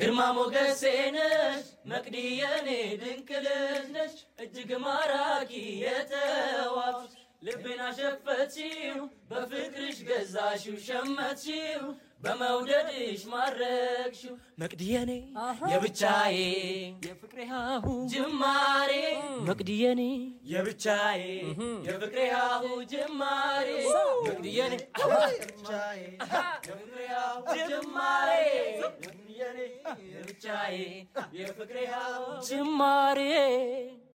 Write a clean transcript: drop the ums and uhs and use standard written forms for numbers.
ግርማ ሞገሴነሽ መቅዲየኔ ድንቅ ልጅ ነሽ እጅግ ማራኪ የተዋብሽ ልቤን አሸፈትሽው በፍቅርሽ ገዛሽው ሸመትሽው በመውደድሽ ማረክሽው መቅዲየኔ የብቻዬ የፍቅሬ ሃሁ ጅማሬ መቅዲየኔ የብቻዬ የፍቅሬ ሃሁ ጅማሬ መቅዲየኔ የብቻዬ የፍቅሬ ሃሁ ጅማሬ መቅዲየኔ የብቻዬ የፍቅሬ ሃሁ ጅማሬ